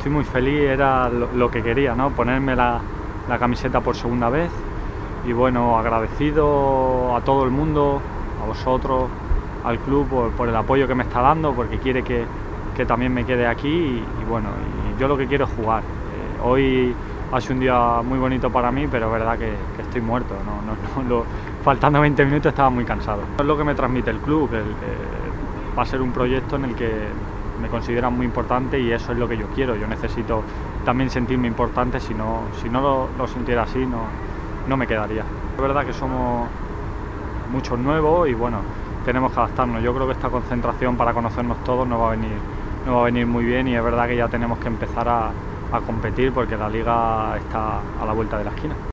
estoy muy feliz, era lo que quería, ¿no? Ponerme la camiseta por segunda vez y bueno, agradecido a todo el mundo, a vosotros, al club por el apoyo que me está dando, porque quiere que también me quede aquí y bueno, y yo lo que quiero es jugar. Hoy ha sido un día muy bonito para mí, pero es verdad que estoy muerto, faltando 20 minutos estaba muy cansado. Es lo que me transmite el club, va a ser un proyecto en el que me consideran muy importante y eso es lo que yo quiero. Yo necesito también sentirme importante, si no lo sintiera así no me quedaría. Es verdad que somos muchos nuevos y bueno, tenemos que adaptarnos. Yo creo que esta concentración para conocernos todos nos va a venir muy bien y es verdad que ya tenemos que empezar a competir porque la liga está a la vuelta de la esquina.